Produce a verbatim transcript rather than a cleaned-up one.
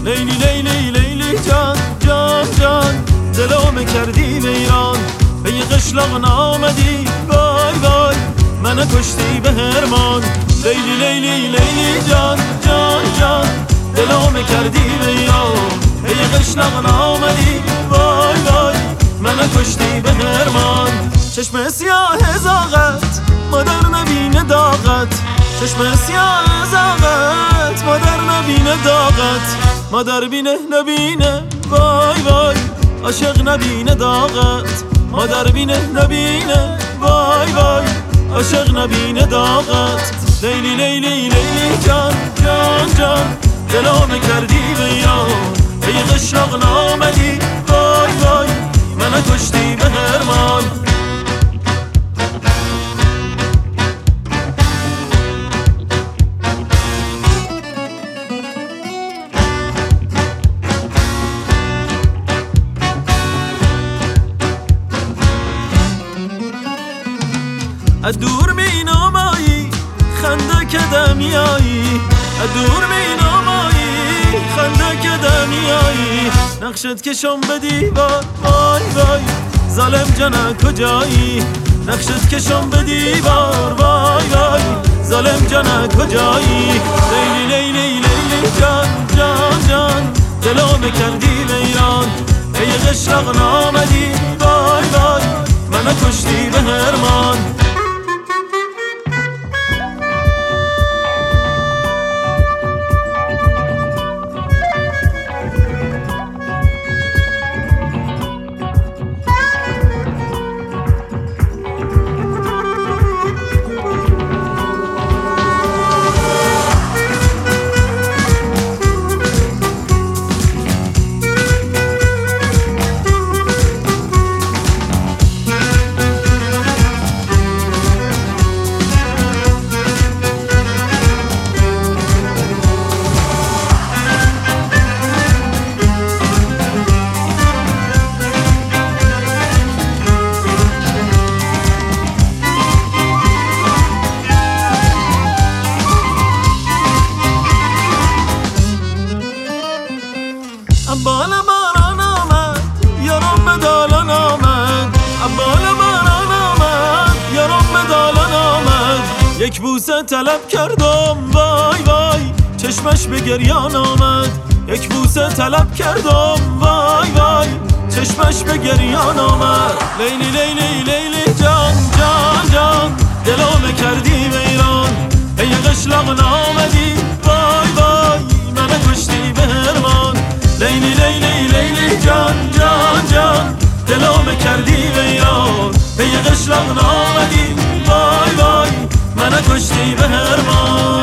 لیلی لیلی لیلی جان جان جان دلم کردی ویران به یه قشلاق نامدی وای وای منو کشتی به هرمان لیلی لیلی لیلی جان جان جان دلم کردی ویران به یه قشلاق نامدی وای وای منو کشتی به هرمان چشم سیاه زاغت مادر نبینه داغت چشم سیاه زاغت مادر نبینه داغت مادر بینه نبینه وای وای عاشق نبینه داغت مادر بینه نبینه وای وای عاشق نبینه داغت لیلی لیلی لیلی جان جان جان دلم کردی ویران به یه قشلاق نامدی وای وای منو کشتی به هرمان از دور می نامایی خنده که دمیایی از دور می نامایی خنده که دمیایی نقشت کشم به دیوار وای وای ظالم جانه کجایی نقشت کشم به دیوار وای وای ظالم جانه کجایی لیلی لیلی لیلی جان جان جان دلم کردی ویران ای قشلاق نامدی وای وای منو کشتی به هرمان بال باران آمد یارم به دالان آمد بال باران آمد یارم به دالان آمد یک بوسه طلب کردم وای وای چشمش به گریان آمد یک بوسه طلب کردم وای وای چشمش به گریان آمد لیلی لیلی لیلی جان جان جان دلم کردی ویران ای قشلاق نامدی وای وای منو کشتی به هرمان لیلی لیلی لیلی جان جان جان دلم کردی ویران به یه قشلاق نامدی وای وای منو کشتی به هرمان